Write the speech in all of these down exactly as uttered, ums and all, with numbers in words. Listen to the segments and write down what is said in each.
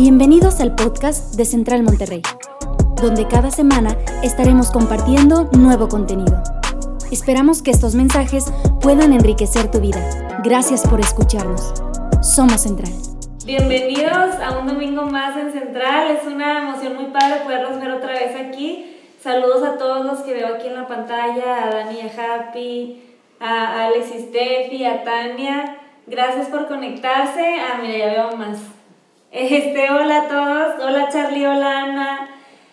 Bienvenidos al podcast de Central Monterrey, donde cada semana estaremos compartiendo nuevo contenido. Esperamos que estos mensajes puedan enriquecer tu vida. Gracias por escucharnos. Somos Central. Bienvenidos a un domingo más en Central. Es una emoción muy padre poderlos ver otra vez aquí. Saludos a todos los que veo aquí en la pantalla, a Dani, a Happy, a Alex y Steffi, a Tania. Gracias por conectarse. Ah, mira, ya veo más. Este, hola a todos. Hola Charlie, hola Ana.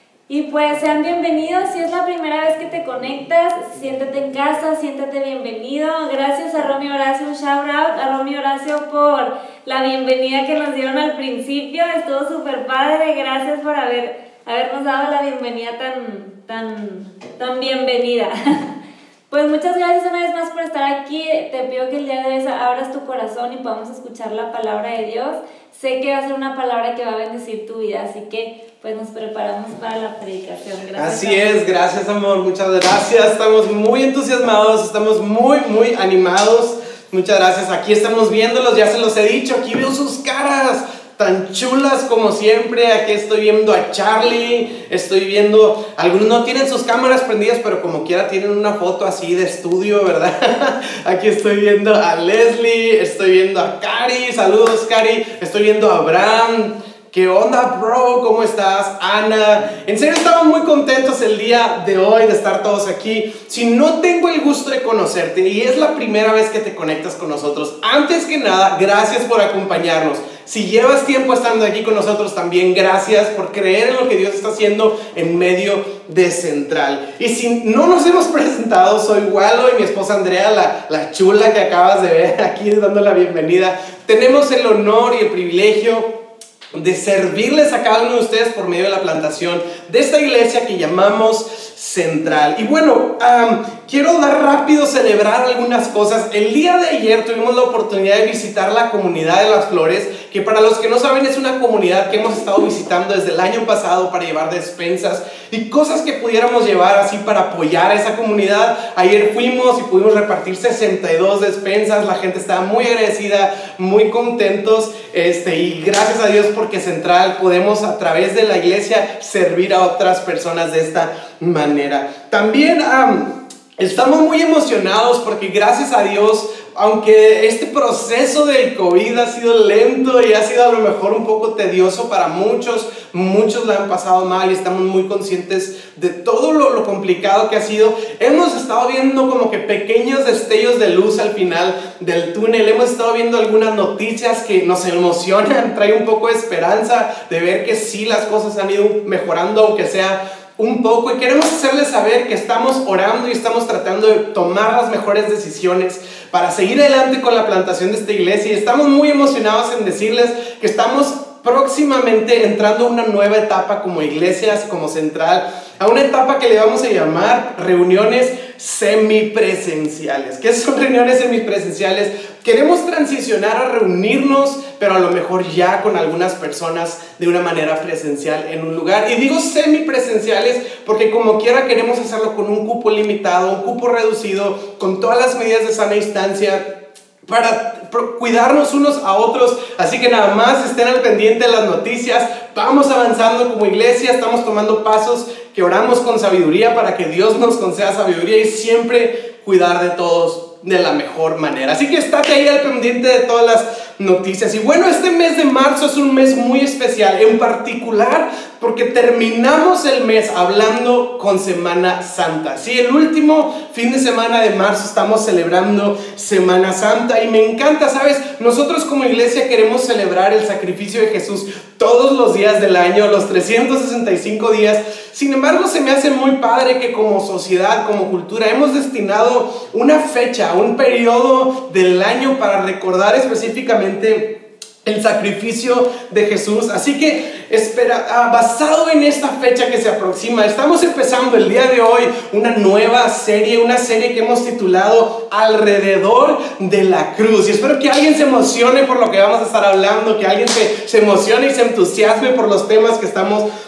Y pues sean bienvenidos. Si es la primera vez que te conectas, siéntate en casa, siéntate bienvenido. Gracias a Romy Horacio, un shout out a Romy Horacio por la bienvenida que nos dieron al principio. Estuvo súper padre. Gracias por haber, habernos dado la bienvenida tan, tan, tan bienvenida. Pues muchas gracias una vez más por estar aquí. Te pido que el día de hoy abras tu corazón y podamos escuchar la palabra de Dios. Sé que va a ser una palabra que va a bendecir tu vida, así que pues nos preparamos para la predicación. Gracias. Así es, gracias amor, muchas gracias. Estamos muy entusiasmados, estamos muy, muy animados. Muchas gracias, aquí estamos viéndolos, ya se los he dicho, aquí veo sus caras tan chulas como siempre. Aquí estoy viendo a Charlie, estoy viendo, algunos no tienen sus cámaras prendidas, pero como quiera tienen una foto así de estudio, ¿verdad? Aquí estoy viendo a Leslie, estoy viendo a Cari, saludos Cari, estoy viendo a Abraham. ¿Qué onda, bro? ¿Cómo estás? Ana. En serio, estamos muy contentos el día de hoy de estar todos aquí. Si no tengo el gusto de conocerte y es la primera vez que te conectas con nosotros, antes que nada, gracias por acompañarnos. Si llevas tiempo estando aquí con nosotros también, gracias por creer en lo que Dios está haciendo en medio de Central. Y si no nos hemos presentado, soy Walo y mi esposa Andrea, la, la chula que acabas de ver aquí dando la bienvenida. Tenemos el honor y el privilegio de servirles a cada uno de ustedes por medio de la plantación de esta iglesia que llamamos Central. Y bueno, um, quiero dar rápido celebrar algunas cosas. El día de ayer tuvimos la oportunidad de visitar la comunidad de Las Flores, que para los que no saben es una comunidad que hemos estado visitando desde el año pasado para llevar despensas y cosas que pudiéramos llevar así para apoyar a esa comunidad. Ayer fuimos y pudimos repartir sesenta y dos despensas. La gente estaba muy agradecida, muy contentos, este, y gracias a Dios porque Central podemos a través de la iglesia servir a otras personas de esta manera. También um, estamos muy emocionados porque gracias a Dios, aunque este proceso del COVID ha sido lento y ha sido a lo mejor un poco tedioso para muchos, muchos la han pasado mal y estamos muy conscientes de todo lo, lo complicado que ha sido. Hemos estado viendo como que pequeños destellos de luz al final del túnel. Hemos estado viendo algunas noticias que nos emocionan, trae un poco de esperanza de ver que sí las cosas han ido mejorando, aunque sea un poco, y queremos hacerles saber que estamos orando y estamos tratando de tomar las mejores decisiones para seguir adelante con la plantación de esta iglesia. Y estamos muy emocionados en decirles que estamos próximamente entrando a una nueva etapa como iglesias, como Central, a una etapa que le vamos a llamar reuniones semipresenciales. ¿Qué son reuniones semipresenciales? Queremos transicionar a reunirnos, pero a lo mejor ya con algunas personas de una manera presencial en un lugar. Y digo semipresenciales porque como quiera queremos hacerlo con un cupo limitado, un cupo reducido, con todas las medidas de sana distancia, para cuidarnos unos a otros. Así que nada más estén al pendiente de las noticias. Vamos avanzando como iglesia, estamos tomando pasos que oramos con sabiduría para que Dios nos conceda sabiduría y siempre cuidar de todos de la mejor manera. Así que estate ahí al pendiente de todas las noticias. Y bueno, este mes de marzo es un mes muy especial, en particular porque terminamos el mes hablando con Semana Santa. Sí, el último fin de semana de marzo estamos celebrando Semana Santa y me encanta, ¿sabes? Nosotros como iglesia queremos celebrar el sacrificio de Jesús todos los días del año, los trescientos sesenta y cinco días. Sin embargo, se me hace muy padre que como sociedad, como cultura, hemos destinado una fecha, un periodo del año para recordar específicamente el sacrificio de Jesús. Así que espera, ah, basado en esta fecha que se aproxima, estamos empezando el día de hoy una nueva serie, una serie que hemos titulado Alrededor de la Cruz. Y espero que alguien se emocione por lo que vamos a estar hablando, que alguien se, se emocione y se entusiasme por los temas que estamos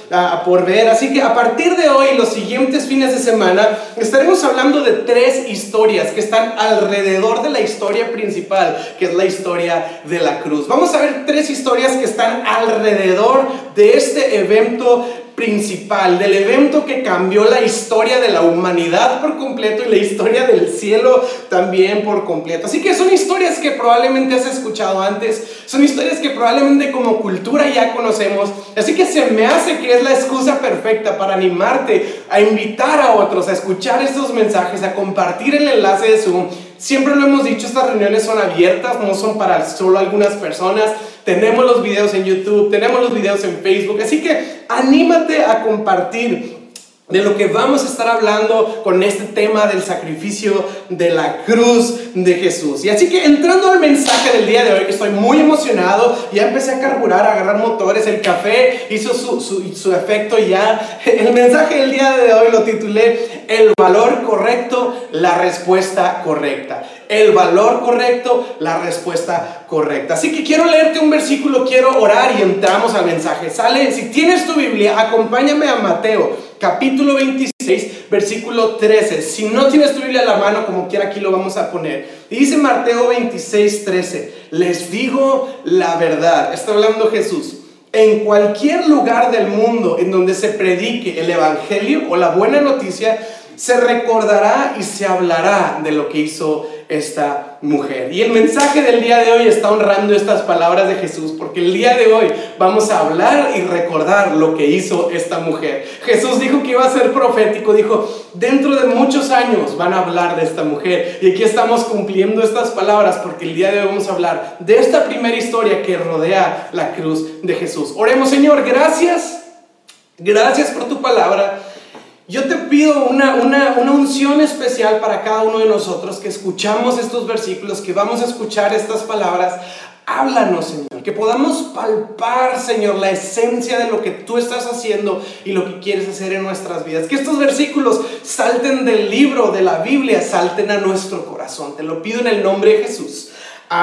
uh, por ver. Así que a partir de hoy, los siguientes fines de semana, estaremos hablando de tres historias que están alrededor de la historia principal, que es la historia de la cruz. Vamos a ver tres historias que están alrededor de este evento principal, del evento que cambió la historia de la humanidad por completo y la historia del cielo también por completo. Así que son historias que probablemente has escuchado antes, son historias que probablemente como cultura ya conocemos, así que se me hace que es la excusa perfecta para animarte a invitar a otros a escuchar estos mensajes, a compartir el enlace de Zoom. Siempre lo hemos dicho, estas reuniones son abiertas, no son para solo algunas personas. Tenemos los videos en YouTube, tenemos los videos en Facebook, así que anímate a compartir de lo que vamos a estar hablando con este tema del sacrificio de la cruz de Jesús. Y así que entrando al mensaje del día de hoy, que estoy muy emocionado, ya empecé a carburar, a agarrar motores, el café hizo su, su, su efecto ya. El mensaje del día de hoy lo titulé El valor correcto, la respuesta correcta. El valor correcto, la respuesta correcta. Así que quiero leerte un versículo, quiero orar y entramos al mensaje. Sale, si tienes tu Biblia, acompáñame a Mateo, capítulo veintiséis, versículo trece. Si no tienes tu Biblia a la mano, como quiera aquí lo vamos a poner. Y dice Mateo veintiséis, trece, les digo la verdad. Está hablando Jesús. En cualquier lugar del mundo en donde se predique el evangelio o la buena noticia, se recordará y se hablará de lo que hizo esta mujer. Y el mensaje del día de hoy está honrando estas palabras de Jesús, porque el día de hoy vamos a hablar y recordar lo que hizo esta mujer. Jesús dijo que iba a ser profético, dijo, dentro de muchos años van a hablar de esta mujer. Y aquí estamos cumpliendo estas palabras, porque el día de hoy vamos a hablar de esta primera historia que rodea la cruz de Jesús. Oremos. Señor, gracias, gracias por tu palabra. Yo te pido una, una, una unción especial para cada uno de nosotros que escuchamos estos versículos, que vamos a escuchar estas palabras. Háblanos, Señor, que podamos palpar, Señor, la esencia de lo que tú estás haciendo y lo que quieres hacer en nuestras vidas. Que estos versículos salten del libro, de la Biblia, salten a nuestro corazón. Te lo pido en el nombre de Jesús.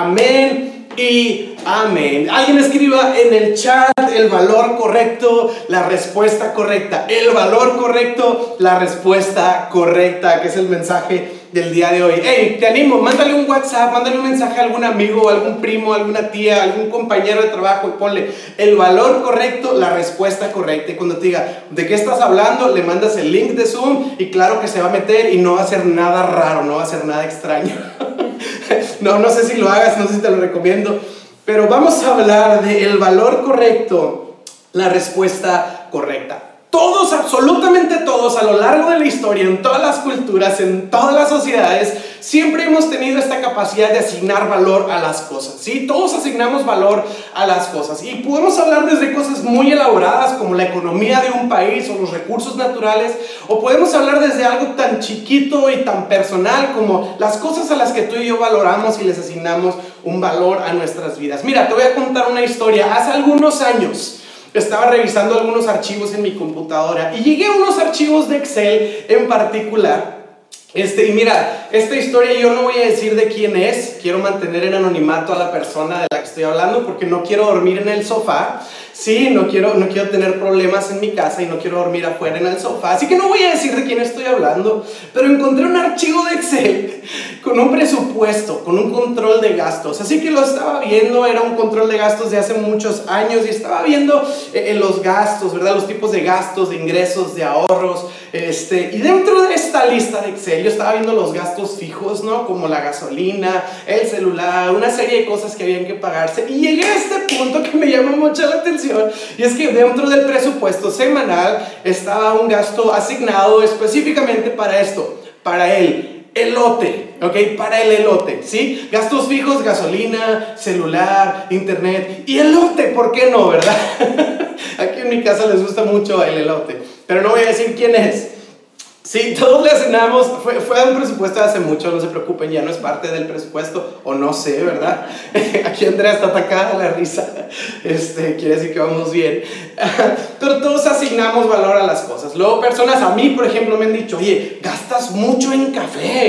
Amén y amén. Alguien escriba en el chat el valor correcto, la respuesta correcta. El valor correcto, la respuesta correcta, que es el mensaje del día de hoy. Hey, te animo, mándale un WhatsApp, mándale un mensaje a algún amigo, algún primo, alguna tía, algún compañero de trabajo y ponle el valor correcto, la respuesta correcta. Y cuando te diga de qué estás hablando, le mandas el link de Zoom y claro que se va a meter y no va a ser nada raro, no va a ser nada extraño. No, no sé si lo hagas, no sé si te lo recomiendo, pero vamos a hablar del valor correcto, la respuesta correcta. Todos, absolutamente todos, a lo largo de la historia, en todas las culturas, en todas las sociedades, siempre hemos tenido esta capacidad de asignar valor a las cosas, ¿sí? Todos asignamos valor a las cosas y podemos hablar desde cosas muy elaboradas como la economía de un país o los recursos naturales, o podemos hablar desde algo tan chiquito y tan personal como las cosas a las que tú y yo valoramos y les asignamos un valor a nuestras vidas. Mira, te voy a contar una historia. Hace algunos años estaba revisando algunos archivos en mi computadora y llegué a unos archivos de Excel en particular. Este, y mira, esta historia yo no voy a decir de quién es. Quiero mantener en anonimato a la persona de la que estoy hablando porque no quiero dormir en el sofá. Sí, no quiero, no quiero tener problemas en mi casa y no quiero dormir afuera en el sofá. Así que no voy a decir de quién estoy hablando. Pero encontré un archivo de Excel con un presupuesto, con un control de gastos. Así que lo estaba viendo, era un control de gastos de hace muchos años y estaba viendo eh, los gastos, ¿verdad? Los tipos de gastos, de ingresos, de ahorros. Este, y dentro de esta lista de Excel yo estaba viendo los gastos fijos, ¿no? Como la gasolina, el celular, una serie de cosas que habían que pagarse. Y llegué a este punto que me llamó mucho la atención. Y es que dentro del presupuesto semanal estaba un gasto asignado específicamente para esto, para el elote, ¿ok? Para el elote, ¿sí? Gastos fijos, gasolina, celular, internet y elote, ¿por qué no, verdad? Aquí en mi casa les gusta mucho el elote, pero no voy a decir quién es. Sí, todos le asignamos, fue, fue un presupuesto de hace mucho, no se preocupen, ya no es parte del presupuesto, o no sé, ¿verdad? Aquí Andrea está atacada a la risa, este, quiere decir que vamos bien. Pero todos asignamos valor a las cosas. Luego personas, a mí por ejemplo, me han dicho, oye, gastas mucho en café,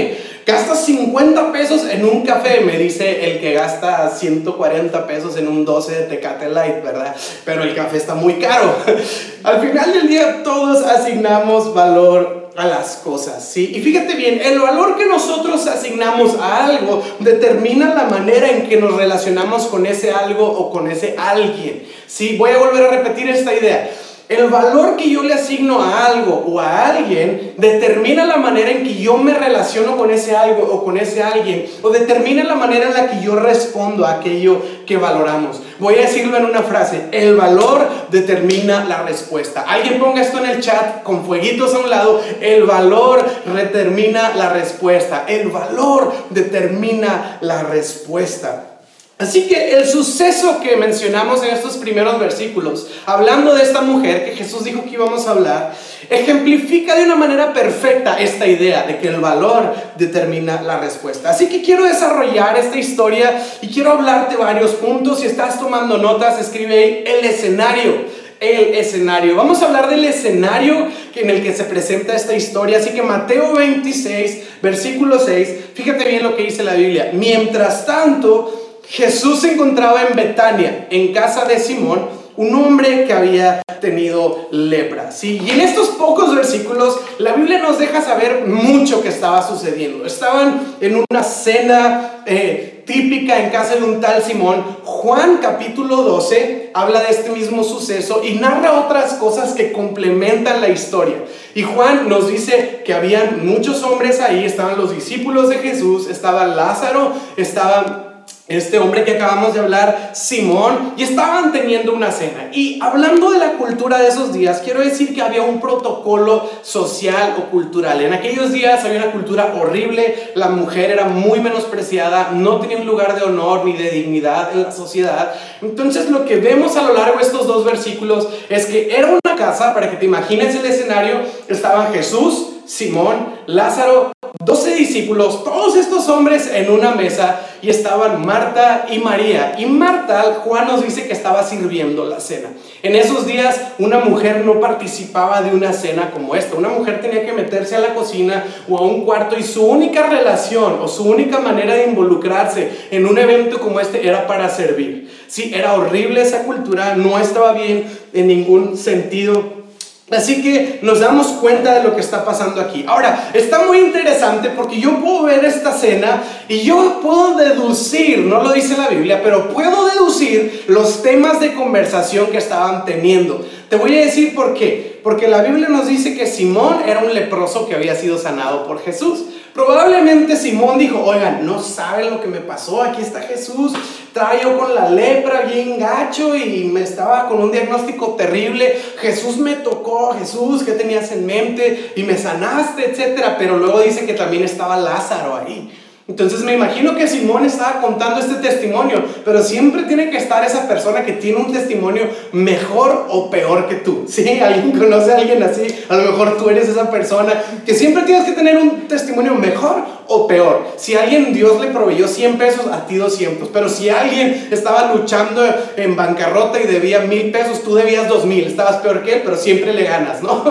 Gastas cincuenta pesos en un café, me dice el que gasta ciento cuarenta pesos en un doce de Tecate Light, ¿verdad? Pero el café está muy caro. Al final del día todos asignamos valor a las cosas, ¿sí? Y fíjate bien, el valor que nosotros asignamos a algo determina la manera en que nos relacionamos con ese algo o con ese alguien, ¿sí? Voy a volver a repetir esta idea. El valor que yo le asigno a algo o a alguien determina la manera en que yo me relaciono con ese algo o con ese alguien, o determina la manera en la que yo respondo a aquello que valoramos. Voy a decirlo en una frase: el valor determina la respuesta. Alguien ponga esto en el chat con fueguitos a un lado: el valor determina la respuesta. El valor determina la respuesta. Así que el suceso que mencionamos en estos primeros versículos, hablando de esta mujer que Jesús dijo que íbamos a hablar, ejemplifica de una manera perfecta esta idea de que el valor determina la respuesta. Así que quiero desarrollar esta historia y quiero hablarte varios puntos. Si estás tomando notas, escribe ahí el escenario. El escenario. Vamos a hablar del escenario en el que se presenta esta historia. Así que Mateo veintiséis, versículo seis, fíjate bien lo que dice la Biblia. Mientras tanto, Jesús se encontraba en Betania, en casa de Simón, un hombre que había tenido lepra, ¿sí? Y en estos pocos versículos la Biblia nos deja saber mucho que estaba sucediendo. Estaban en una cena eh, típica en casa de un tal Simón. Juan capítulo doce habla de este mismo suceso y narra otras cosas que complementan la historia. Y Juan nos dice que habían muchos hombres ahí. Estaban los discípulos de Jesús, estaba Lázaro, estaba este hombre que acabamos de hablar, Simón, y estaban teniendo una cena. Y hablando de la cultura de esos días, quiero decir que había un protocolo social o cultural. En aquellos días había una cultura horrible, la mujer era muy menospreciada, no tenía un lugar de honor ni de dignidad en la sociedad. Entonces lo que vemos a lo largo de estos dos versículos es que era una casa, para que te imagines el escenario, estaban Jesús, Simón, Lázaro, doce discípulos, todos estos hombres en una mesa, y estaban Marta y María. Y Marta, Juan nos dice que estaba sirviendo la cena. En esos días una mujer no participaba de una cena como esta. Una mujer tenía que meterse a la cocina o a un cuarto, y su única relación o su única manera de involucrarse en un evento como este era para servir. Sí, era horrible esa cultura, no estaba bien en ningún sentido. Así que nos damos cuenta de lo que está pasando aquí. Ahora, está muy interesante porque yo puedo ver esta cena y yo puedo deducir, no lo dice la Biblia, pero puedo deducir los temas de conversación que estaban teniendo. Te voy a decir por qué. Porque la Biblia nos dice que Simón era un leproso que había sido sanado por Jesús. Probablemente Simón dijo: oigan, no saben lo que me pasó, aquí está Jesús, estaba yo con la lepra bien gacho y me estaba con un diagnóstico terrible. Jesús me tocó, Jesús, ¿qué tenías en mente? Y me sanaste, etcétera. Pero luego dice que también estaba Lázaro ahí. Entonces me imagino que Simón estaba contando este testimonio, pero siempre tiene que estar esa persona que tiene un testimonio mejor o peor que tú, ¿sí? ¿Alguien conoce a alguien así? A lo mejor tú eres esa persona que siempre tienes que tener un testimonio mejor o peor. Si a alguien Dios le proveyó cien pesos, a ti doscientos, pero si alguien estaba luchando en bancarrota y debía mil pesos, tú debías dos mil, estabas peor que él, pero siempre le ganas, ¿no?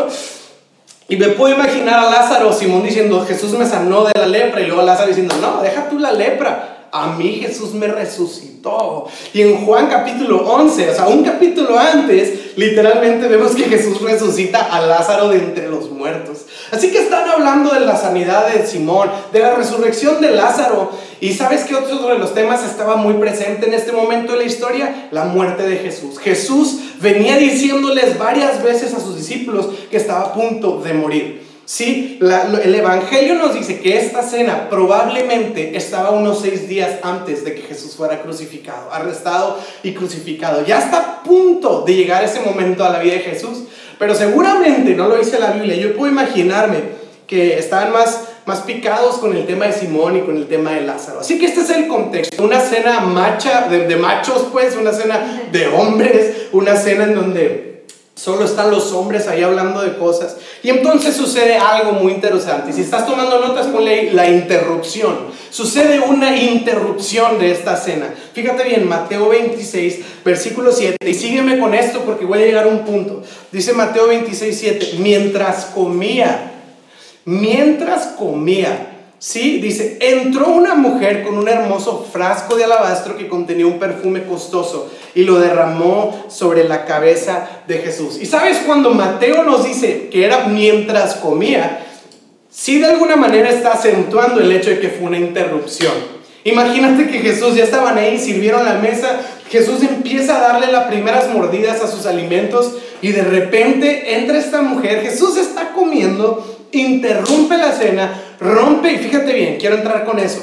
Y me puedo imaginar a Lázaro, Simón diciendo: Jesús me sanó de la lepra, y luego Lázaro diciendo: no, deja tú la lepra, a mí Jesús me resucitó. Y en Juan capítulo once, o sea, un capítulo antes, literalmente vemos que Jesús resucita a Lázaro de entre los muertos. Así que están hablando de la sanidad de Simón, de la resurrección de Lázaro. ¿Y sabes qué otro de los temas estaba muy presente en este momento de la historia? La muerte de Jesús. Jesús venía diciéndoles varias veces a sus discípulos que estaba a punto de morir. Sí, la, el Evangelio nos dice que esta cena probablemente estaba unos seis días antes de que Jesús fuera crucificado, arrestado y crucificado. Ya está a punto de llegar ese momento a la vida de Jesús, pero seguramente, no lo dice la Biblia, yo puedo imaginarme que estaban más, más picados con el tema de Simón y con el tema de Lázaro. Así que este es el contexto, una cena macha, de, de machos pues, una cena de hombres, una cena en donde solo están los hombres ahí hablando de cosas. Y entonces sucede algo muy interesante. Si estás tomando notas, ponle la interrupción. Sucede una interrupción de esta cena. Fíjate bien, Mateo veintiséis, versículo siete. Y sígueme con esto porque voy a llegar a un punto. Dice Mateo veintiséis, siete. Mientras comía, mientras comía, Sí, dice, entró una mujer con un hermoso frasco de alabastro que contenía un perfume costoso y lo derramó sobre la cabeza de Jesús. Y sabes, cuando Mateo nos dice que era mientras comía, sí de alguna manera está acentuando el hecho de que fue una interrupción. Imagínate que Jesús, ya estaban ahí, sirvieron la mesa, Jesús empieza a darle las primeras mordidas a sus alimentos y de repente entra esta mujer, Jesús está comiendo, interrumpe la cena, rompe, y fíjate bien, quiero entrar con eso,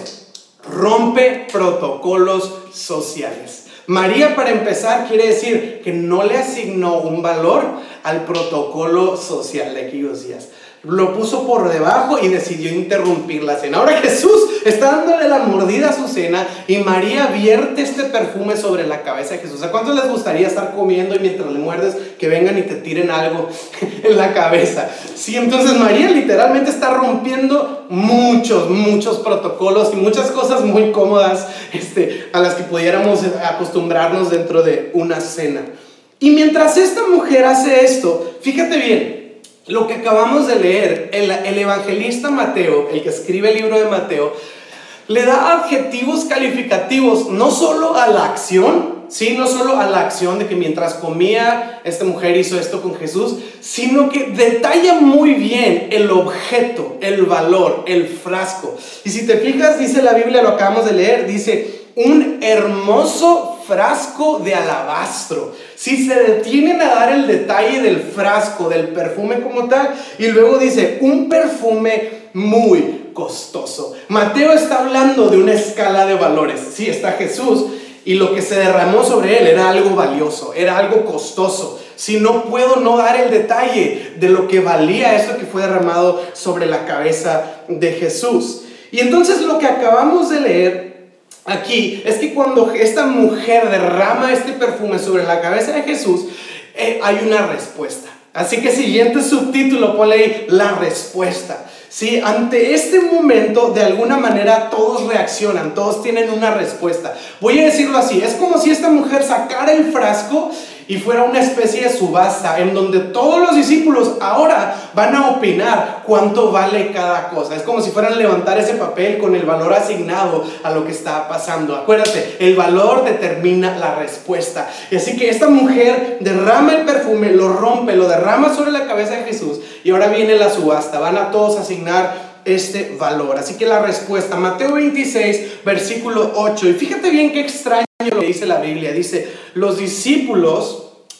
rompe protocolos sociales. María, para empezar, quiere decir que no le asignó un valor al protocolo social de aquellos días. Lo puso por debajo y decidió interrumpir la cena. Ahora Jesús está dándole la mordida a su cena y María vierte este perfume sobre la cabeza de Jesús. ¿A cuántos les gustaría estar comiendo y mientras le muerdes que vengan y te tiren algo en la cabeza? Sí, entonces María literalmente está rompiendo muchos, muchos protocolos y muchas cosas muy cómodas este, a las que pudiéramos acostumbrarnos dentro de una cena. Y mientras esta mujer hace esto, fíjate bien, lo que acabamos de leer, el, el evangelista Mateo, el que escribe el libro de Mateo, le da adjetivos calificativos no solo a la acción, ¿sí? No solo a la acción de que mientras comía esta mujer hizo esto con Jesús, sino que detalla muy bien el objeto, el valor, el frasco. Y si te fijas, dice la Biblia, lo acabamos de leer, dice un hermoso frasco de alabastro. Si se detienen a dar el detalle del frasco, del perfume como tal, y luego dice un perfume muy costoso. Mateo está hablando de una escala de valores. Sí, está Jesús y lo que se derramó sobre él era algo valioso, era algo costoso. Si no puedo no dar el detalle de lo que valía esto que fue derramado sobre la cabeza de Jesús. Y entonces lo que acabamos de leer aquí es que cuando esta mujer derrama este perfume sobre la cabeza de Jesús, eh, hay una respuesta. Así que siguiente subtítulo, ponle ahí, la respuesta. Sí, ante este momento, de alguna manera todos reaccionan, todos tienen una respuesta. Voy a decirlo así, es como si esta mujer sacara el frasco y fuera una especie de subasta en donde todos los discípulos ahora van a opinar cuánto vale cada cosa. Es como si fueran a levantar ese papel con el valor asignado a lo que está pasando. Acuérdate, el valor determina la respuesta. Y así que esta mujer derrama el perfume, lo rompe, lo derrama sobre la cabeza de Jesús y ahora viene la subasta. Van a todos asignar este valor. Así que la respuesta, Mateo veintiséis, versículo ocho. Y fíjate bien qué extraño lo que dice la Biblia. Dice, los discípulos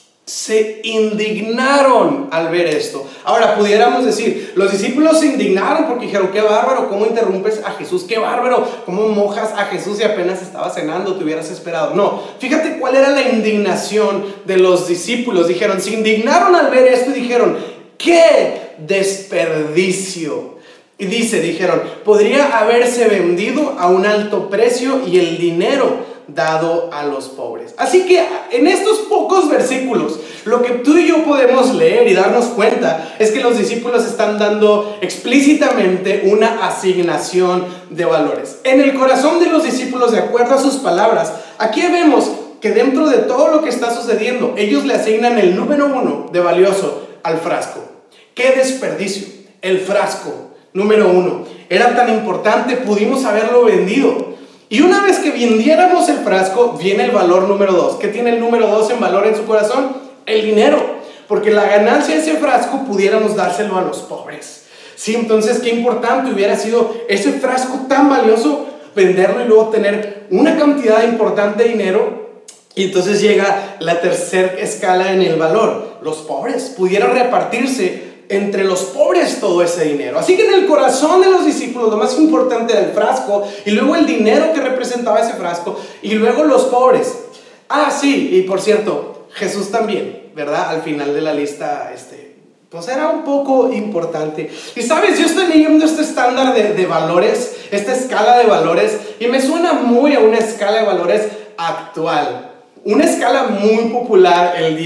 se indignaron al ver esto. Ahora pudiéramos decir, los discípulos se indignaron porque dijeron, qué bárbaro, cómo interrumpes a Jesús, qué bárbaro, cómo mojas a Jesús y apenas estaba cenando, te hubieras esperado. No, fíjate cuál era la indignación de los discípulos. Dijeron, se indignaron al ver esto y dijeron, qué desperdicio. Y dice, dijeron, podría haberse vendido a un alto precio y el dinero dado a los pobres. Así que en estos pocos versículos, lo que tú y yo podemos leer y darnos cuenta es que los discípulos están dando explícitamente una asignación de valores. En el corazón de los discípulos, de acuerdo a sus palabras, aquí vemos que dentro de todo lo que está sucediendo, ellos le asignan el número uno de valioso al frasco. ¡Qué desperdicio! El frasco, número uno. Era tan importante, pudimos haberlo vendido. Y una vez que vendiéramos el frasco, viene el valor número dos. ¿Qué tiene el número dos en valor en su corazón? El dinero. Porque la ganancia de ese frasco pudiéramos dárselo a los pobres. Sí, entonces qué importante hubiera sido ese frasco tan valioso, venderlo y luego tener una cantidad importante de dinero. Y entonces llega la tercera escala en el valor. Los pobres pudieran repartirse entre los pobres todo ese dinero. Así que en el corazón de los discípulos lo más importante era el frasco y luego el dinero que representaba ese frasco y luego los pobres. Ah, sí, y por cierto, Jesús también, ¿verdad? Al final de la lista, este, pues era un poco importante. Y sabes, yo estoy leyendo este estándar de, de valores, esta escala de valores, y me suena muy a una escala de valores actual. Una escala muy popular el día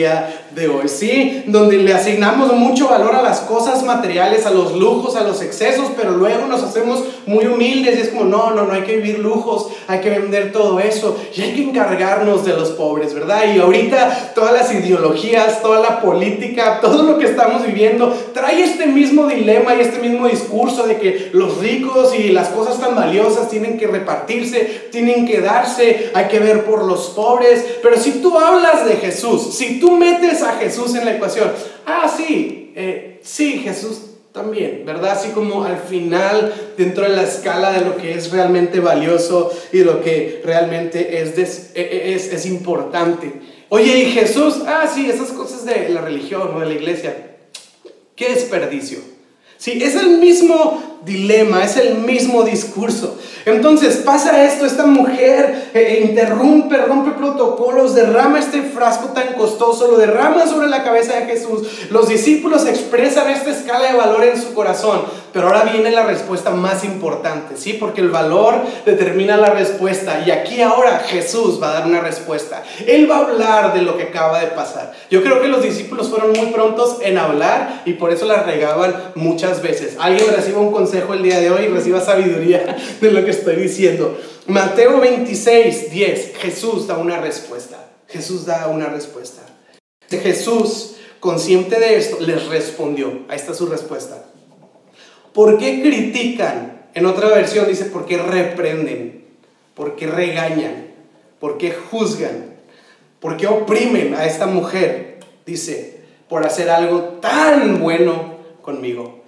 de hoy, ¿sí? Donde le asignamos mucho valor a las cosas materiales, a los lujos, a los excesos, pero luego nos hacemos muy humildes y es como, no, no, no hay que vivir lujos, hay que vender todo eso y hay que encargarnos de los pobres, ¿verdad? Y ahorita todas las ideologías, toda la política, todo lo que estamos viviendo trae este mismo dilema y este mismo discurso de que los ricos y las cosas tan valiosas tienen que repartirse, tienen que darse, hay que ver por los pobres. Pero si tú hablas de Jesús, si tú metes a Jesús en la ecuación, ah, sí, eh, sí, Jesús también, ¿verdad? Así como al final, dentro de la escala de lo que es realmente valioso y lo que realmente es, des, es, es importante. Oye, ¿y Jesús? Ah, sí, esas cosas de la religión o de la iglesia. ¡Qué desperdicio! Sí, es el mismo dilema, es el mismo discurso. Entonces pasa esto, esta mujer eh, interrumpe, rompe protocolos, derrama este frasco tan costoso, lo derrama sobre la cabeza de Jesús. Los discípulos expresan esta escala de valor en su corazón, pero ahora viene la respuesta más importante, ¿sí? Porque el valor determina la respuesta y aquí ahora Jesús va a dar una respuesta. Él va a hablar de lo que acaba de pasar. Yo creo que los discípulos fueron muy prontos en hablar y por eso la regaban muchas veces. Alguien reciba un consejo el día de hoy y reciba sabiduría de lo que estoy diciendo. Mateo veintiséis, diez, Jesús da una respuesta. Jesús da una respuesta. Jesús, consciente de esto, les respondió. Ahí está su respuesta. ¿Por qué critican? En otra versión dice, ¿por qué reprenden? ¿Por qué regañan? ¿Por qué juzgan? ¿Por qué oprimen a esta mujer? Dice, por hacer algo tan bueno conmigo.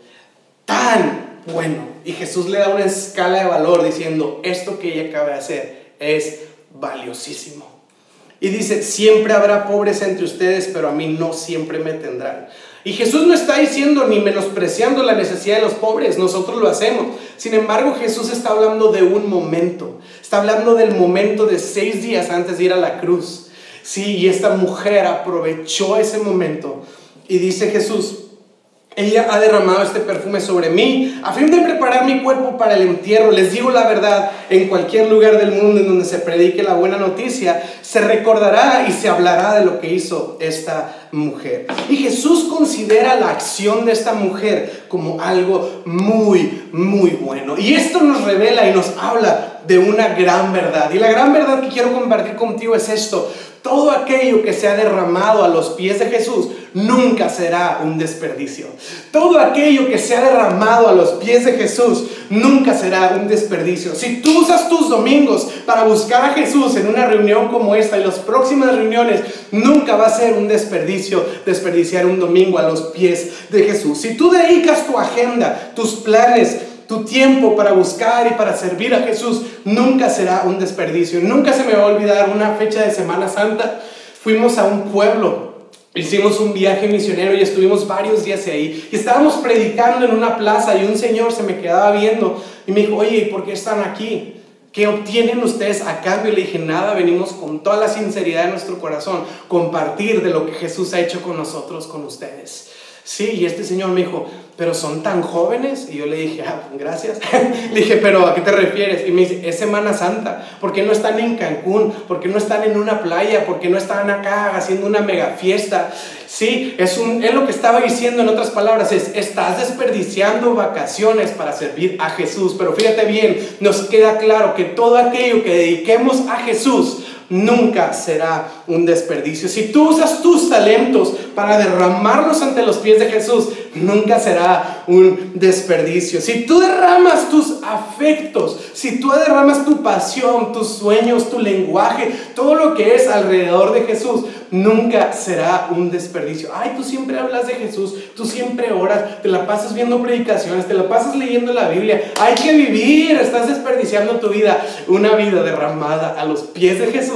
Tan bueno. Y Jesús le da una escala de valor diciendo, esto que ella acaba de hacer es valiosísimo. Y dice, siempre habrá pobres entre ustedes, pero a mí no siempre me tendrán. Y Jesús no está diciendo ni menospreciando la necesidad de los pobres, nosotros lo hacemos. Sin embargo, Jesús está hablando de un momento. Está hablando del momento de seis días antes de ir a la cruz. Sí, y esta mujer aprovechó ese momento. Y dice Jesús, ella ha derramado este perfume sobre mí a fin de preparar mi cuerpo para el entierro. Les digo la verdad, en cualquier lugar del mundo en donde se predique la buena noticia, se recordará y se hablará de lo que hizo esta mujer. Y Jesús considera la acción de esta mujer como algo muy, muy bueno. Y esto nos revela y nos habla de una gran verdad. Y la gran verdad que quiero compartir contigo es esto. Todo aquello que se ha derramado a los pies de Jesús nunca será un desperdicio. Todo aquello que se ha derramado a los pies de Jesús nunca será un desperdicio. Si tú usas tus domingos para buscar a Jesús en una reunión como esta y las próximas reuniones, nunca va a ser un desperdicio desperdiciar un domingo a los pies de Jesús. Si tú dedicas tu agenda, tus planes, tu tiempo para buscar y para servir a Jesús, nunca será un desperdicio. Nunca se me va a olvidar una fecha de Semana Santa. Fuimos a un pueblo, hicimos un viaje misionero y estuvimos varios días ahí. Y estábamos predicando en una plaza y un señor se me quedaba viendo y me dijo, oye, ¿por qué están aquí? ¿Qué obtienen ustedes a cambio? Y le dije, nada, venimos con toda la sinceridad de nuestro corazón, compartir de lo que Jesús ha hecho con nosotros, con ustedes. Sí, y este señor me dijo, pero son tan jóvenes. Y yo le dije, ah, gracias. Le dije, pero ¿a qué te refieres? Y me dice, es Semana Santa. ¿Por qué no están en Cancún? ¿Por qué no están en una playa? ¿Por qué no están acá haciendo una mega fiesta? Sí, es, un, es lo que estaba diciendo en otras palabras. Es, estás desperdiciando vacaciones para servir a Jesús. Pero fíjate bien, nos queda claro que todo aquello que dediquemos a Jesús nunca será un desperdicio. Si tú usas tus talentos para derramarlos ante los pies de Jesús, nunca será un desperdicio. Si tú derramas tus afectos, si tú derramas tu pasión, tus sueños, tu lenguaje, todo lo que es alrededor de Jesús, nunca será un desperdicio. Ay, tú siempre hablas de Jesús, tú siempre oras, te la pasas viendo predicaciones, te la pasas leyendo la Biblia. Hay que vivir, estás desperdiciando tu vida. Una vida derramada a los pies de Jesús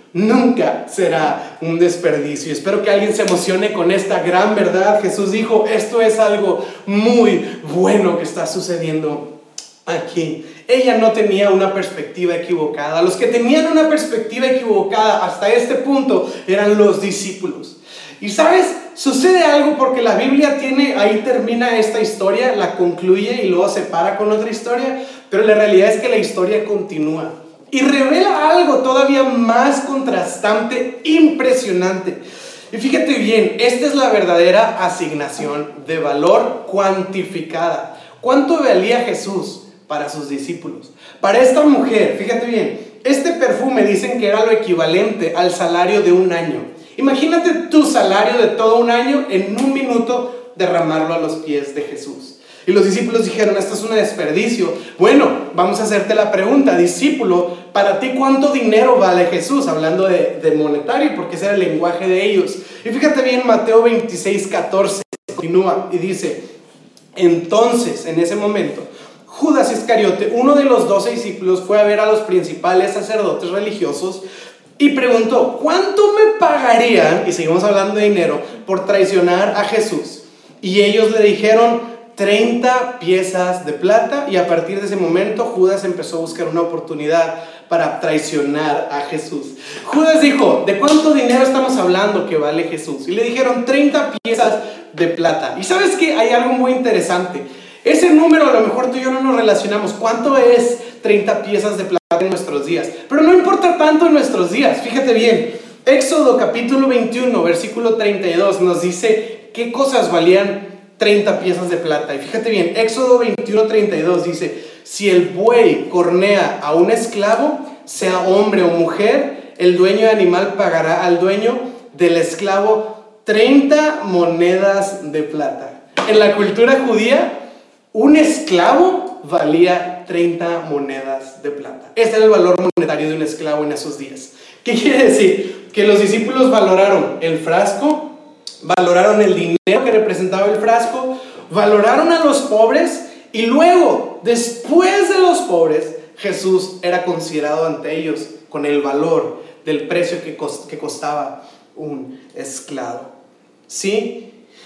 nunca será un desperdicio. Y espero que alguien se emocione con esta gran verdad. Jesús dijo, esto es algo muy bueno que está sucediendo aquí. Ella no tenía una perspectiva equivocada. Los que tenían una perspectiva equivocada hasta este punto eran los discípulos. Y sabes, sucede algo porque la Biblia tiene, ahí termina esta historia, la concluye y luego se para con otra historia, pero la realidad es que la historia continúa. Y revela algo todavía más contrastante, impresionante. Y fíjate bien, esta es la verdadera asignación de valor cuantificada. ¿Cuánto valía Jesús para sus discípulos? Para esta mujer, fíjate bien, este perfume dicen que era lo equivalente al salario de un año. Imagínate tu salario de todo un año en un minuto derramarlo a los pies de Jesús. Y los discípulos dijeron, esto es un desperdicio. Bueno, vamos a hacerte la pregunta, discípulo, para ti ¿cuánto dinero vale Jesús? Hablando de, de monetario, porque ese era el lenguaje de ellos. Y fíjate bien, Mateo veintiséis, catorce, continúa y dice, entonces, en ese momento, Judas Iscariote, uno de los doce discípulos, fue a ver a los principales sacerdotes religiosos y preguntó, ¿cuánto me pagarían, y seguimos hablando de dinero, por traicionar a Jesús? Y ellos le dijeron, treinta piezas de plata. Y a partir de ese momento Judas empezó a buscar una oportunidad para traicionar a Jesús. Judas dijo, ¿de cuánto dinero estamos hablando que vale Jesús? Y le dijeron treinta piezas de plata. Y ¿sabes qué? Hay algo muy interesante. Ese número a lo mejor tú y yo no nos relacionamos. ¿Cuánto es treinta piezas de plata en nuestros días? Pero no importa tanto en nuestros días. Fíjate bien, Éxodo capítulo veintiuno versículo treinta y dos nos dice qué cosas valían treinta piezas de plata. Y fíjate bien, Éxodo veintiuno treinta y dos dice, si el buey cornea a un esclavo, sea hombre o mujer, el dueño del animal pagará al dueño del esclavo treinta monedas de plata. En la cultura judía, un esclavo valía treinta monedas de plata. Ese era el valor monetario de un esclavo en esos días. ¿Qué quiere decir? Que los discípulos valoraron el frasco, valoraron el dinero que representaba el frasco, valoraron a los pobres, y luego, después de los pobres, Jesús era considerado ante ellos con el valor del precio que, cost- que costaba un esclavo. ¿Sí?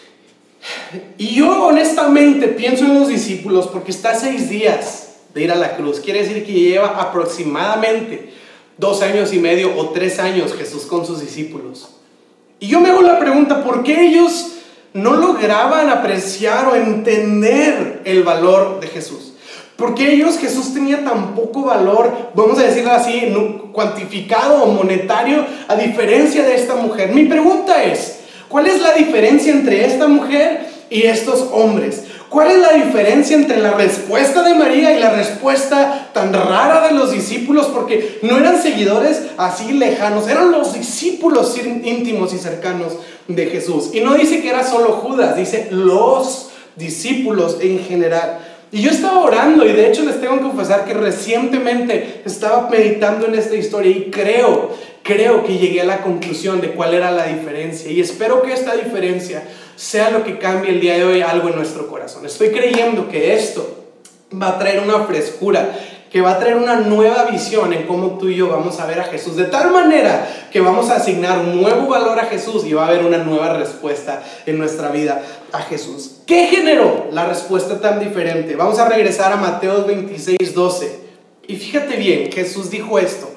Y yo honestamente pienso en los discípulos porque está a seis días de ir a la cruz. Quiere decir que lleva aproximadamente dos años y medio o tres años Jesús con sus discípulos. Y yo me hago la pregunta, ¿por qué ellos no lograban apreciar o entender el valor de Jesús? ¿Por qué ellos, Jesús tenía tan poco valor, vamos a decirlo así, cuantificado o monetario, a diferencia de esta mujer? Mi pregunta es, ¿cuál es la diferencia entre esta mujer y estos hombres? ¿Cuál es la diferencia entre la respuesta de María y la respuesta tan rara de los discípulos? Porque no eran seguidores así lejanos, eran los discípulos íntimos y cercanos de Jesús. Y no dice que era solo Judas, dice los discípulos en general. Y yo estaba orando, y de hecho les tengo que confesar que recientemente estaba meditando en esta historia y creo, creo que llegué a la conclusión de cuál era la diferencia. Y espero que esta diferencia sea lo que cambie el día de hoy algo en nuestro corazón. Estoy creyendo que esto va a traer una frescura, que va a traer una nueva visión en cómo tú y yo vamos a ver a Jesús, de tal manera que vamos a asignar un nuevo valor a Jesús y va a haber una nueva respuesta en nuestra vida a Jesús. ¿Qué generó la respuesta tan diferente? Vamos a regresar a Mateo veintiséis, doce. Y fíjate bien, Jesús dijo esto: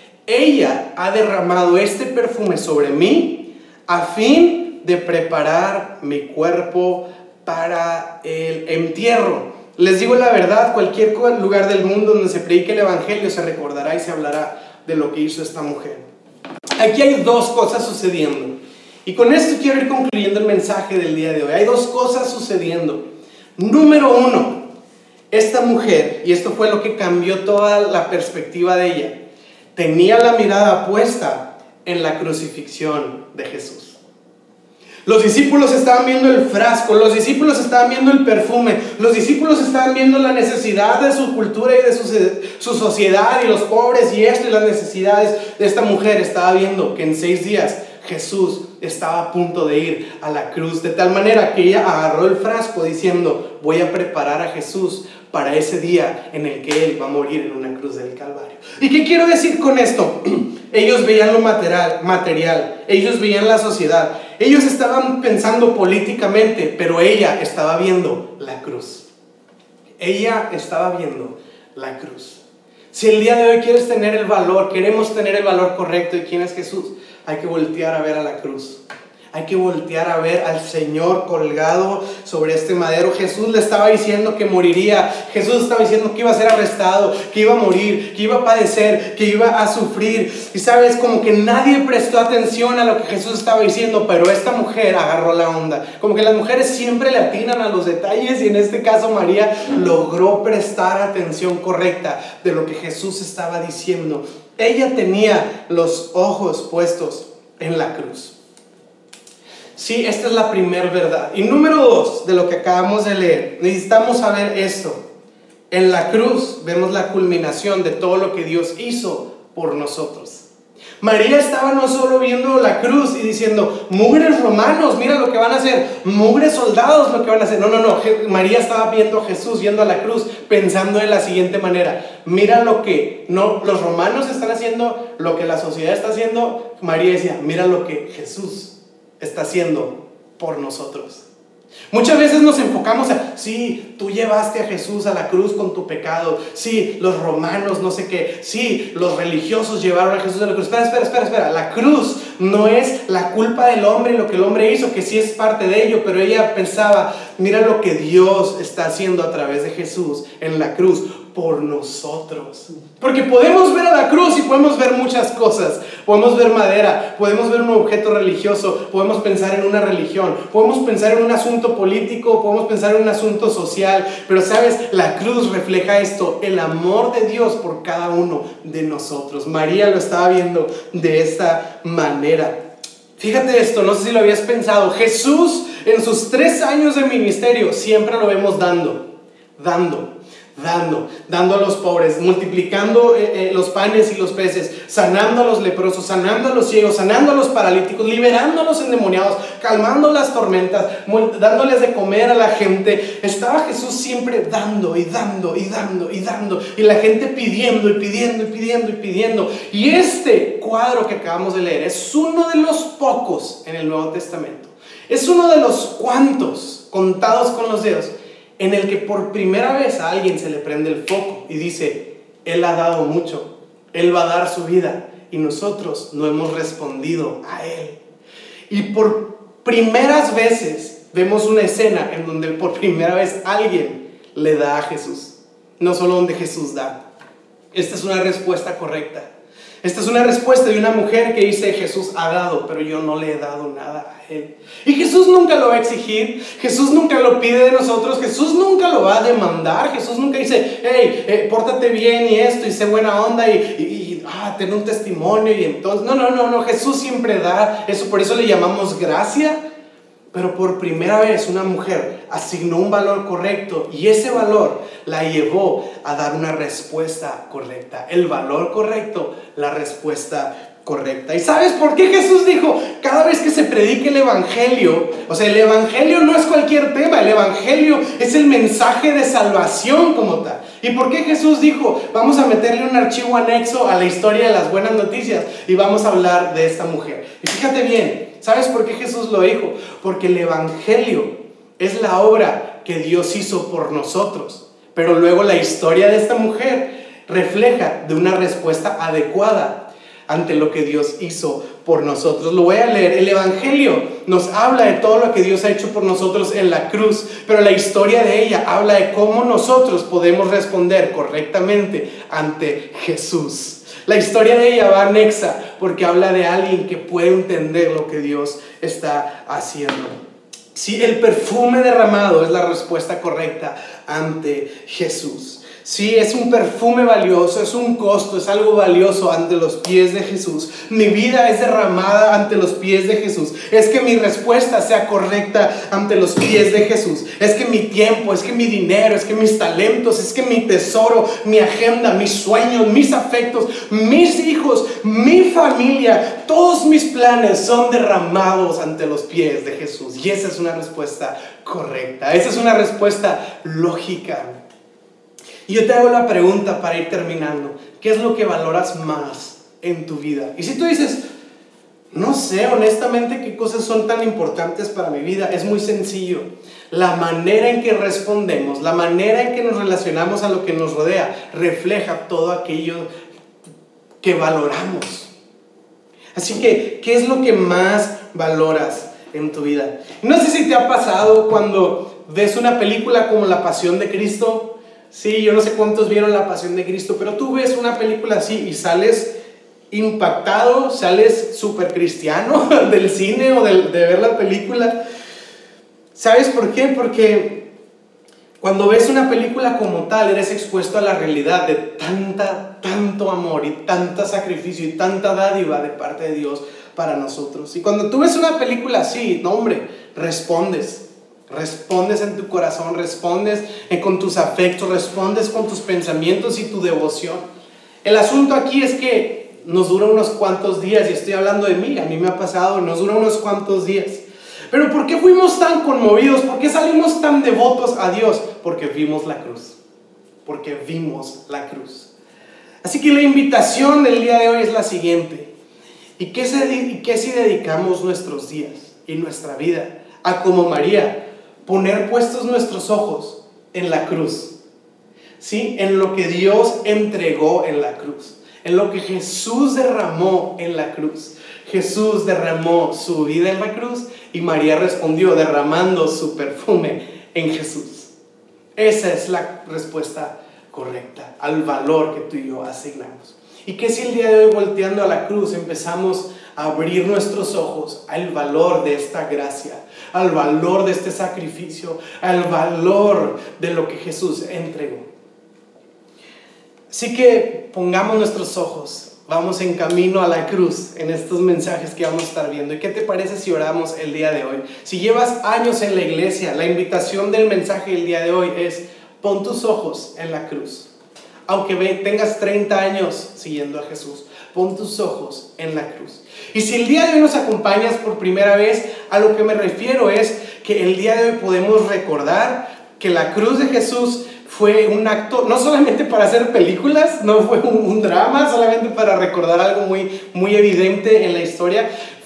ella ha derramado este perfume sobre mí a fin de preparar mi cuerpo para el entierro. Les digo la verdad, cualquier lugar del mundo donde se predique el evangelio se recordará y se hablará de lo que hizo esta mujer. Aquí hay dos cosas sucediendo, y con esto quiero ir concluyendo el mensaje del día de hoy. Hay dos cosas sucediendo. Número uno, esta mujer, y esto fue lo que cambió toda la perspectiva de ella, tenía la mirada puesta en la crucifixión de Jesús. Los discípulos estaban viendo el frasco, los discípulos estaban viendo el perfume, los discípulos estaban viendo la necesidad de su cultura y de su, su sociedad y los pobres y esto y las necesidades de esta mujer. Estaba viendo que en seis días Jesús estaba a punto de ir a la cruz, de tal manera que ella agarró el frasco diciendo: voy a preparar a Jesús para ese día en el que Él va a morir en una cruz del Calvario. ¿Y qué quiero decir con esto? Ellos veían lo material, material, ellos veían la sociedad, ellos estaban pensando políticamente, pero ella estaba viendo la cruz. Ella estaba viendo la cruz. Si el día de hoy quieres tener el valor, queremos tener el valor correcto de quién es Jesús, hay que voltear a ver a la cruz. Hay que voltear a ver al Señor colgado sobre este madero. Jesús le estaba diciendo que moriría. Jesús estaba diciendo que iba a ser arrestado, que iba a morir, que iba a padecer, que iba a sufrir. Y sabes, como que nadie prestó atención a lo que Jesús estaba diciendo, pero esta mujer agarró la onda. Como que las mujeres siempre le atinan a los detalles, y en este caso María logró prestar atención correcta de lo que Jesús estaba diciendo. Ella tenía los ojos puestos en la cruz. Sí, esta es la primera verdad. Y número dos, de lo que acabamos de leer, necesitamos saber esto. En la cruz vemos la culminación de todo lo que Dios hizo por nosotros. María estaba no solo viendo la cruz y diciendo, mugres romanos, mira lo que van a hacer, mugres soldados lo que van a hacer. No, no, no, María estaba viendo a Jesús, yendo a la cruz, pensando de la siguiente manera. Mira lo que no, los romanos están haciendo, lo que la sociedad está haciendo. María decía, mira lo que Jesús está haciendo por nosotros. Muchas veces nos enfocamos a, sí, tú llevaste a Jesús a la cruz con tu pecado, sí, los romanos no sé qué, sí, los religiosos llevaron a Jesús a la cruz. Espera, espera, espera, espera, la cruz no es la culpa del hombre y lo que el hombre hizo, que sí es parte de ello, pero ella pensaba, mira lo que Dios está haciendo a través de Jesús en la cruz por nosotros. Porque podemos ver a la cruz y podemos ver muchas cosas. Podemos ver madera, podemos ver un objeto religioso, podemos pensar en una religión, podemos pensar en un asunto político, podemos pensar en un asunto social, pero sabes, la cruz refleja esto, el amor de Dios por cada uno de nosotros. María lo estaba viendo de esta manera. Fíjate esto, no sé si lo habías pensado, Jesús en sus tres años de ministerio siempre lo vemos dando, dando Dando, dando a los pobres, multiplicando eh, eh, los panes y los peces, sanando a los leprosos, sanando a los ciegos, sanando a los paralíticos, liberando a los endemoniados, calmando las tormentas, dándoles de comer a la gente. Estaba Jesús siempre dando y dando y dando y dando, y la gente pidiendo y pidiendo y pidiendo y pidiendo. Y este cuadro que acabamos de leer es uno de los pocos en el Nuevo Testamento. Es uno de los cuantos, contados con los dedos, en el que por primera vez a alguien se le prende el foco y dice, Él ha dado mucho, Él va a dar su vida y nosotros no hemos respondido a Él. Y por primeras veces vemos una escena en donde por primera vez alguien le da a Jesús, no solo donde Jesús da. Esta es una respuesta correcta. Esta es una respuesta de una mujer que dice, Jesús ha dado, pero yo no le he dado nada a Él. Y Jesús nunca lo va a exigir, Jesús nunca lo pide de nosotros, Jesús nunca lo va a demandar, Jesús nunca dice, hey, eh, pórtate bien y esto, y sé buena onda, y, y, y ah, ten un testimonio, y entonces, no, no, no, no, Jesús siempre da, eso, por eso le llamamos gracia. Pero por primera vez una mujer asignó un valor correcto y ese valor la llevó a dar una respuesta correcta. El valor correcto, la respuesta correcta. ¿Y sabes por qué Jesús dijo, cada vez que se predique el evangelio, o sea, el evangelio no es cualquier tema, el evangelio es el mensaje de salvación como tal? ¿Y por qué Jesús dijo, vamos a meterle un archivo anexo a la historia de las buenas noticias y vamos a hablar de esta mujer? Y fíjate bien, ¿sabes por qué Jesús lo dijo? Porque el evangelio es la obra que Dios hizo por nosotros, pero luego la historia de esta mujer refleja de una respuesta adecuada ante lo que Dios hizo por nosotros. Lo voy a leer. El evangelio nos habla de todo lo que Dios ha hecho por nosotros en la cruz, pero la historia de ella habla de cómo nosotros podemos responder correctamente ante Jesús. La historia de ella va anexa porque habla de alguien que puede entender lo que Dios está haciendo. Sí, el perfume derramado es la respuesta correcta ante Jesús. Sí, es un perfume valioso, es un costo, es algo valioso ante los pies de Jesús. Mi vida es derramada ante los pies de Jesús. Es que mi respuesta sea correcta ante los pies de Jesús. Es que mi tiempo, es que mi dinero, es que mis talentos, es que mi tesoro, mi agenda, mis sueños, mis afectos, mis hijos, mi familia, todos mis planes son derramados ante los pies de Jesús. Y esa es una respuesta correcta. Esa es una respuesta lógica. Y yo te hago la pregunta para ir terminando. ¿Qué es lo que valoras más en tu vida? Y si tú dices, no sé honestamente qué cosas son tan importantes para mi vida, es muy sencillo. La manera en que respondemos, la manera en que nos relacionamos a lo que nos rodea, refleja todo aquello que valoramos. Así que, ¿qué es lo que más valoras en tu vida. No sé si te ha pasado cuando ves una película como La Pasión de Cristo. Sí, yo no sé cuántos vieron La Pasión de Cristo, pero tú ves una película así y sales impactado, sales súper cristiano del cine o de, de ver la película. ¿Sabes por qué? Porque cuando ves una película como tal, eres expuesto a la realidad de tanta, tanto amor y tanta sacrificio y tanta dádiva de parte de Dios para nosotros. Y cuando tú ves una película así, no hombre, respondes. Respondes en tu corazón, respondes con tus afectos, respondes con tus pensamientos y tu devoción. El asunto aquí es que nos dura unos cuantos días, y estoy hablando de mí, a mí me ha pasado, nos dura unos cuantos días. Pero ¿por qué fuimos tan conmovidos? ¿Por qué salimos tan devotos a Dios? Porque vimos la cruz. Porque vimos la cruz. Así que la invitación del día de hoy es la siguiente. ¿Y qué, se, y qué si dedicamos nuestros días y nuestra vida a, como María, poner puestos nuestros ojos en la cruz? ¿Sí? En lo que Dios entregó en la cruz. En lo que Jesús derramó en la cruz. Jesús derramó su vida en la cruz y María respondió derramando su perfume en Jesús. Esa es la respuesta correcta al valor que tú y yo asignamos. Y que si el día de hoy, volteando a la cruz, empezamos a abrir nuestros ojos al valor de esta gracia, al valor de este sacrificio, al valor de lo que Jesús entregó. Así que pongamos nuestros ojos, vamos en camino a la cruz en estos mensajes que vamos a estar viendo. ¿Y qué te parece si oramos el día de hoy? Si llevas años en la iglesia, la invitación del mensaje del día de hoy es: pon tus ojos en la cruz. Aunque tengas treinta años siguiendo a Jesús, pon tus ojos en la cruz. Y si el día de hoy nos acompañas por primera vez, a lo que me refiero es que el día de hoy podemos recordar que la cruz de Jesús fue un acto, no solamente para hacer películas, no fue un, un drama, solamente para recordar algo muy, muy evidente en la historia.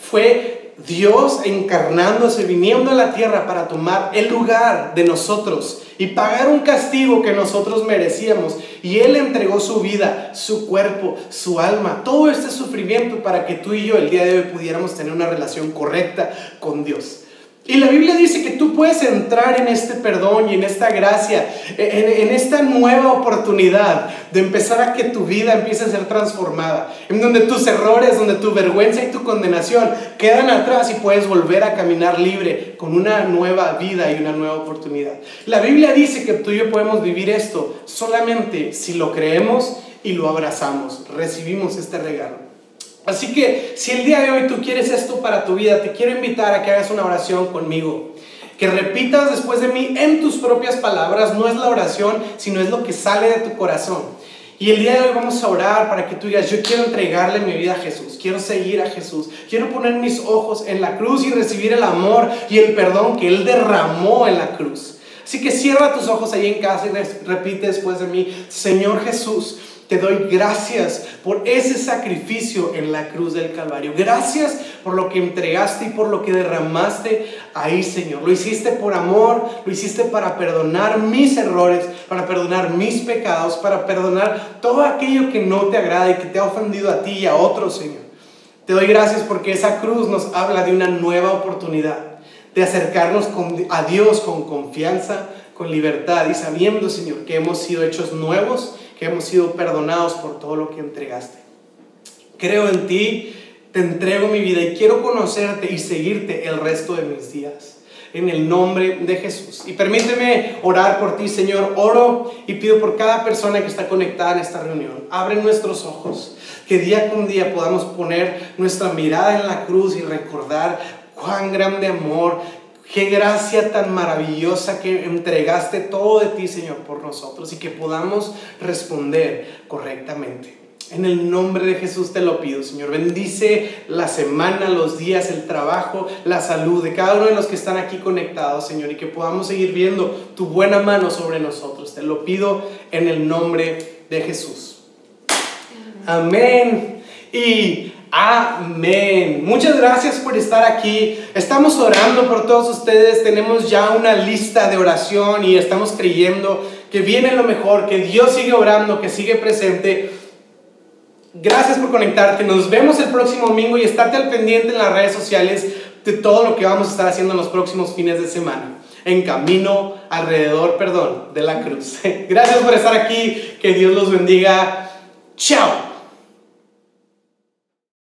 Fue Dios encarnándose, viniendo a la tierra para tomar el lugar de nosotros y pagar un castigo que nosotros merecíamos. Y Él entregó su vida, su cuerpo, su alma, todo este sufrimiento para que tú y yo el día de hoy pudiéramos tener una relación correcta con Dios. Y la Biblia dice que tú puedes entrar en este perdón y en esta gracia, en, en esta nueva oportunidad de empezar a que tu vida empiece a ser transformada, en donde tus errores, donde tu vergüenza y tu condenación quedan atrás y puedes volver a caminar libre con una nueva vida y una nueva oportunidad. La Biblia dice que tú y yo podemos vivir esto solamente si lo creemos y lo abrazamos, recibimos este regalo. Así que si el día de hoy tú quieres esto para tu vida, te quiero invitar a que hagas una oración conmigo, que repitas después de mí en tus propias palabras. No es la oración, sino es lo que sale de tu corazón. Y el día de hoy vamos a orar para que tú digas: yo quiero entregarle mi vida a Jesús, quiero seguir a Jesús, quiero poner mis ojos en la cruz y recibir el amor y el perdón que Él derramó en la cruz. Así que cierra tus ojos ahí en casa y repite después de mí: Señor Jesús, te doy gracias por ese sacrificio en la cruz del Calvario. Gracias por lo que entregaste y por lo que derramaste ahí, Señor. Lo hiciste por amor, lo hiciste para perdonar mis errores, para perdonar mis pecados, para perdonar todo aquello que no te agrada y que te ha ofendido a ti y a otros, Señor. Te doy gracias porque esa cruz nos habla de una nueva oportunidad, de acercarnos con, a Dios con confianza, con libertad y sabiendo, Señor, que hemos sido hechos nuevos, que hemos sido perdonados por todo lo que entregaste. Creo en ti, te entrego mi vida y quiero conocerte y seguirte el resto de mis días. En el nombre de Jesús. Y permíteme orar por ti, Señor. Oro y pido por cada persona que está conectada en esta reunión. Abre nuestros ojos, que día con día podamos poner nuestra mirada en la cruz y recordar cuán grande amor, qué gracia tan maravillosa que entregaste todo de ti, Señor, por nosotros, y que podamos responder correctamente. En el nombre de Jesús te lo pido, Señor. Bendice la semana, los días, el trabajo, la salud de cada uno de los que están aquí conectados, Señor, y que podamos seguir viendo tu buena mano sobre nosotros. Te lo pido en el nombre de Jesús. Amén y amén. Muchas gracias por estar aquí. Estamos orando por todos ustedes. Tenemos ya una lista de oración y estamos creyendo que viene lo mejor, que Dios sigue obrando, que sigue presente. Gracias por conectarte. Nos vemos el próximo domingo y estate al pendiente en las redes sociales de todo lo que vamos a estar haciendo en los próximos fines de semana. En camino, alrededor, perdón, de la cruz. Gracias por estar aquí. Que Dios los bendiga. Chao.